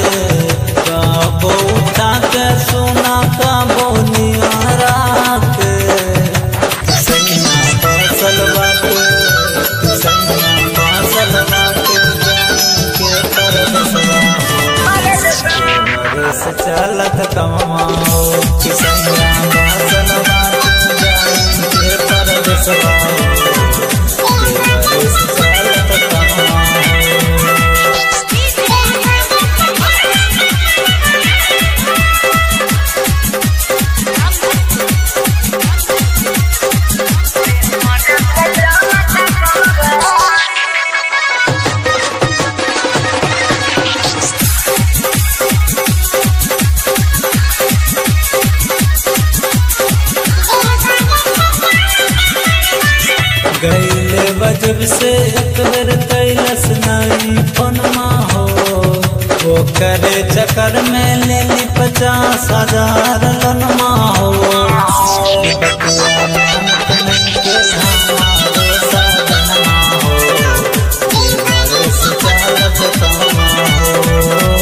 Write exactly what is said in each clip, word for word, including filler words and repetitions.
कबो उठा के सोना कबो नियारा के सैया फसल बाटे सैया फसल बाटे के परदेसवा हो से चलत कमा कि सैया फसल बाटे के परदेसवा हो से चलत कमा गईले बजब से एक बेर कैलस नहीं फोनमा हो वो करे चक्कर में ले ली पचास हजार लोनमा हो बकुआ नानक नहीं के हमारो साधनमा हो हमारे से चालत कमा हो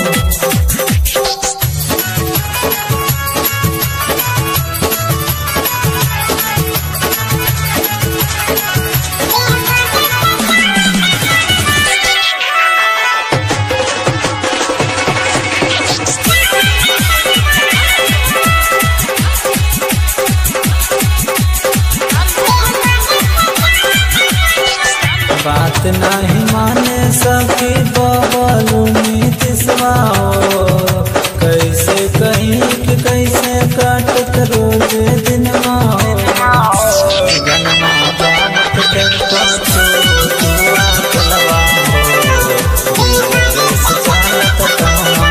बात नहीं माने सकी बबलू नीतिशवा हो कैसे कहीं कि कैसे काटत रोज दिनवा हो जन्मा जानत के पाछो दुआ कलवा हो से चालत कमा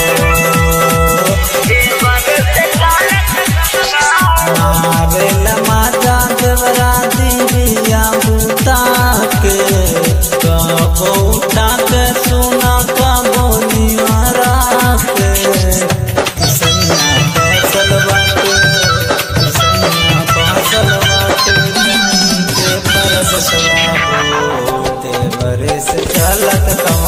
हो मारे लमाजा देवरा दिया बूता के कबो उठा के सोना कबो नियारा के सैया फसल बाटे सैया फसल बाटे के परदेसवा हो तेरे से चलत कमा